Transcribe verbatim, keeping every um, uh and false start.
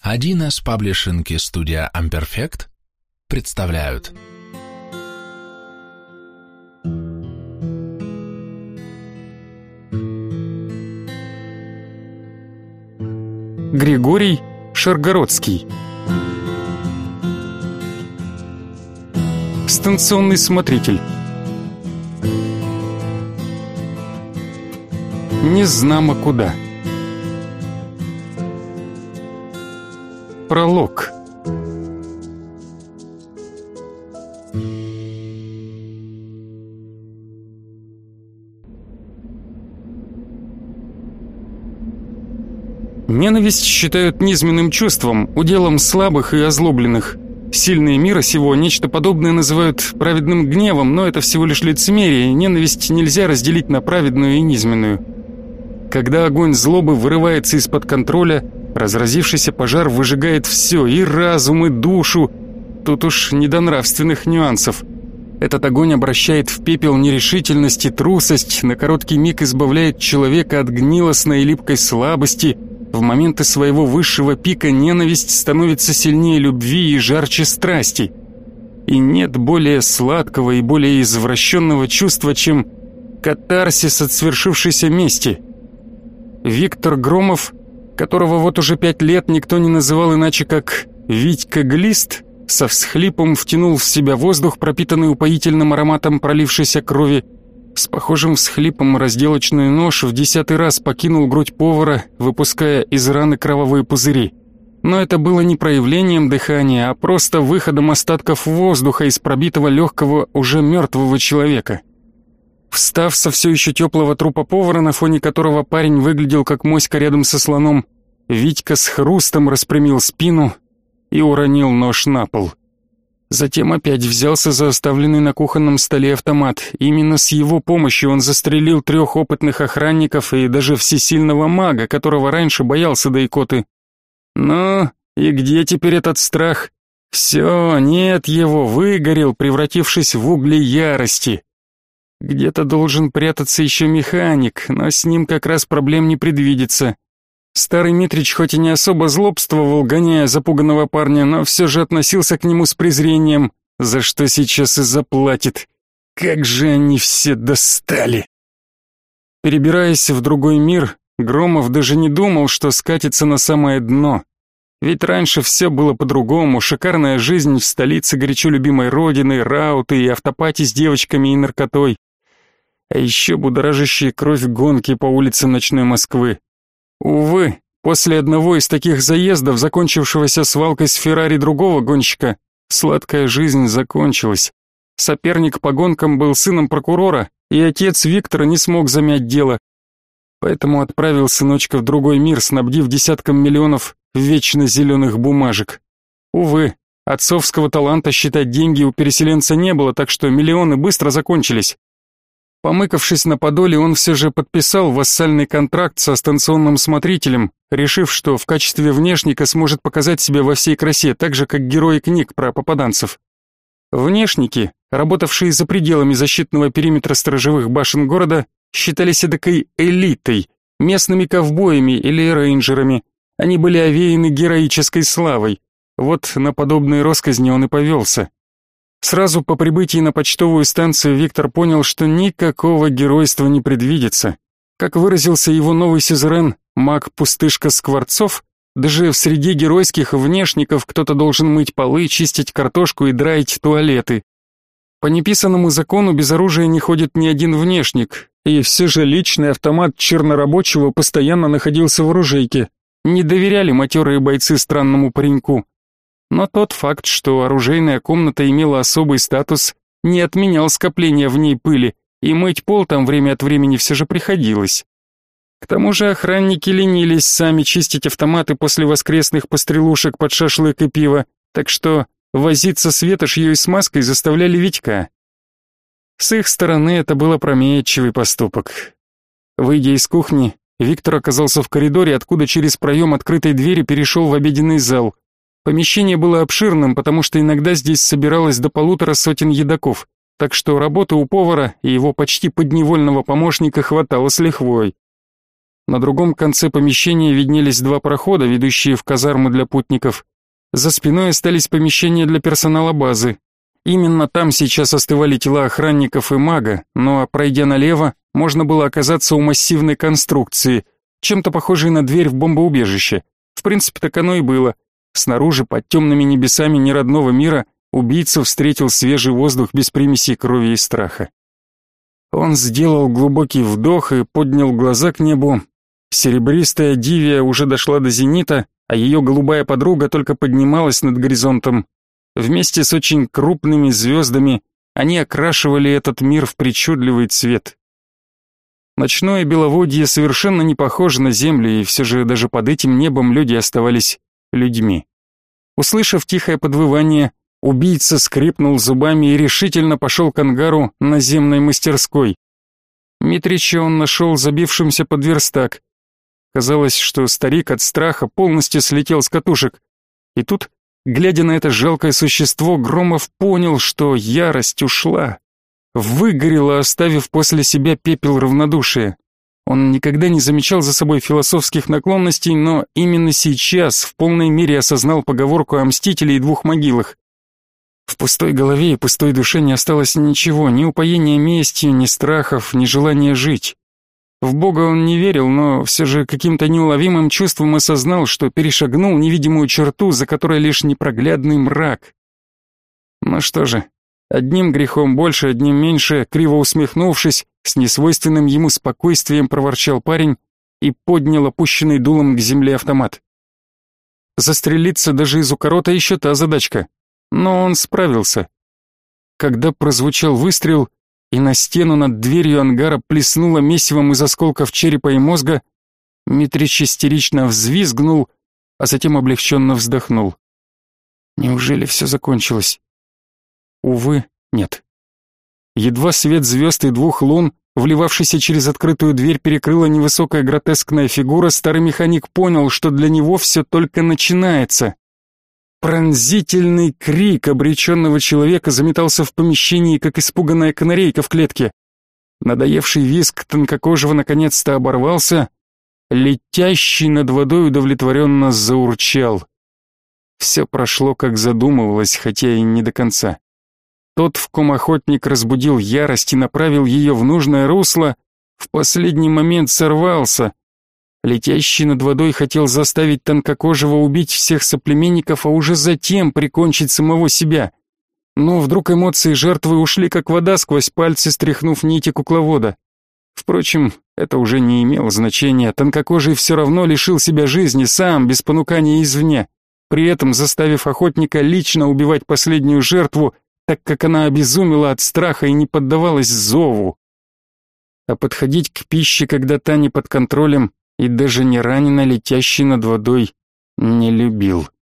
один эс паблишинг и студия Amperfect представляют. Григорий Шаргородский. Станционный смотритель. Незнамо куда. Пролог. Ненависть считают низменным чувством, уделом слабых и озлобленных. Сильные мира сего нечто подобное называют праведным гневом, но это всего лишь лицемерие, ненависть нельзя разделить на праведную и низменную. Когда огонь злобы вырывается из-под контроля, разразившийся пожар выжигает все, и разум, и душу. Тут уж не до нравственных нюансов. Этот огонь обращает в пепел нерешительность и трусость, на короткий миг избавляет человека от гнилостной и липкой слабости. В моменты своего высшего пика ненависть становится сильнее любви и жарче страсти. И нет более сладкого и более извращенного чувства, чем катарсис от свершившейся мести. Виктор Громов, которого вот уже пять лет никто не называл иначе как Витька Глист, со всхлипом втянул в себя воздух, пропитанный упоительным ароматом пролившейся крови. С похожим всхлипом разделочный нож в десятый раз покинул грудь повара, выпуская из раны кровавые пузыри. Но это было не проявлением дыхания, а просто выходом остатков воздуха из пробитого легкого уже мертвого человека. Встав со все еще теплого трупа повара, на фоне которого парень выглядел как моська рядом со слоном, Витька с хрустом распрямил спину и уронил нож на пол. Затем опять взялся за оставленный на кухонном столе автомат. Именно с его помощью он застрелил трех опытных охранников и даже всесильного мага, которого раньше боялся до икоты. Ну, и где теперь этот страх? Все, нет его, выгорел, превратившись в угли ярости. Где-то должен прятаться еще механик, но с ним как раз проблем не предвидится. Старый Митрич хоть и не особо злобствовал, гоняя запуганного парня, но все же относился к нему с презрением, за что сейчас и заплатит. Как же они все достали! Перебираясь в другой мир, Громов даже не думал, что скатится на самое дно. Ведь раньше все было по-другому, шикарная жизнь в столице горячо любимой родины, рауты и автопати с девочками и наркотой. А еще будоражащие кровь гонки по улицам ночной Москвы. Увы, после одного из таких заездов, закончившегося свалкой с Феррари другого гонщика, сладкая жизнь закончилась. Соперник по гонкам был сыном прокурора, и отец Виктора не смог замять дело. Поэтому отправил сыночка в другой мир, снабдив десятком миллионов вечно зеленых бумажек. Увы, отцовского таланта считать деньги у переселенца не было, так что миллионы быстро закончились. Помыкавшись на подоле, он все же подписал вассальный контракт со станционным смотрителем, решив, что в качестве внешника сможет показать себя во всей красе, так же, как герои книг про попаданцев. Внешники, работавшие за пределами защитного периметра сторожевых башен города, считались эдакой элитой, местными ковбоями или рейнджерами. Они были овеяны героической славой. Вот на подобные росказни он и повелся. Сразу по прибытии на почтовую станцию Виктор понял, что никакого геройства не предвидится. Как выразился его новый сюзерен, маг-пустышка Скворцов, даже в среде геройских внешников кто-то должен мыть полы, чистить картошку и драить туалеты. По неписанному закону без оружия не ходит ни один внешник, и все же личный автомат чернорабочего постоянно находился в оружейке. Не доверяли матерые бойцы странному пареньку. Но тот факт, что оружейная комната имела особый статус, не отменял скопления в ней пыли, и мыть пол там время от времени все же приходилось. К тому же охранники ленились сами чистить автоматы после воскресных пострелушек под шашлык и пиво, так что возиться с ветошью и смазкой заставляли Витька. С их стороны это был опрометчивый поступок. Выйдя из кухни, Виктор оказался в коридоре, откуда через проем открытой двери перешел в обеденный зал. Помещение было обширным, потому что иногда здесь собиралось до полутора сотен едоков, так что работы у повара и его почти подневольного помощника хватало с лихвой. На другом конце помещения виднелись два прохода, ведущие в казармы для путников. За спиной остались помещения для персонала базы. Именно там сейчас остывали тела охранников и мага, но, пройдя налево, можно было оказаться у массивной конструкции, чем-то похожей на дверь в бомбоубежище. В принципе, так оно и было. Снаружи, под темными небесами неродного мира, убийца встретил свежий воздух без примесей крови и страха. Он сделал глубокий вдох и поднял глаза к небу. Серебристая Дивия уже дошла до зенита, а ее голубая подруга только поднималась над горизонтом. Вместе с очень крупными звездами они окрашивали этот мир в причудливый цвет. Ночное беловодье совершенно не похоже на землю, и все же даже под этим небом люди оставались людьми. Услышав тихое подвывание, убийца скрипнул зубами и решительно пошел к ангару наземной мастерской. Митрича он нашел забившимся под верстак. Казалось, что старик от страха полностью слетел с катушек. И тут, глядя на это жалкое существо, Громов понял, что ярость ушла. Выгорела, оставив после себя пепел равнодушия. Он никогда не замечал за собой философских наклонностей, но именно сейчас в полной мере осознал поговорку о мстителе и двух могилах. В пустой голове и пустой душе не осталось ничего, ни упоения местью, ни страхов, ни желания жить. В Бога он не верил, но все же каким-то неуловимым чувством осознал, что перешагнул невидимую черту, за которой лишь непроглядный мрак. Ну что же, одним грехом больше, одним меньше, криво усмехнувшись, с несвойственным ему спокойствием проворчал парень и поднял опущенный дулом к земле автомат. Застрелиться даже из укорота еще та задачка, но он справился. Когда прозвучал выстрел, и на стену над дверью ангара плеснуло месивом из осколков черепа и мозга, Митрич истерично взвизгнул, а затем облегченно вздохнул. Неужели все закончилось? Увы, нет. Едва свет звезд и двух лун, вливавшийся через открытую дверь, перекрыла невысокая гротескная фигура, старый механик понял, что для него все только начинается. Пронзительный крик обреченного человека заметался в помещении, как испуганная канарейка в клетке. Надоевший визг тонкокожего наконец-то оборвался, летящий над водой удовлетворенно заурчал. Все прошло, как задумывалось, хотя и не до конца. Тот, в ком охотник разбудил ярость и направил ее в нужное русло, в последний момент сорвался. Летящий над водой хотел заставить тонкокожего убить всех соплеменников, а уже затем прикончить самого себя. Но вдруг эмоции жертвы ушли как вода сквозь пальцы, стряхнув нити кукловода. Впрочем, это уже не имело значения, тонкокожий все равно лишил себя жизни сам, без понукания извне, при этом заставив охотника лично убивать последнюю жертву, так как она обезумела от страха и не поддавалась зову. А подходить к пище, когда та не под контролем, и даже не ранено летящий над водой, не любил.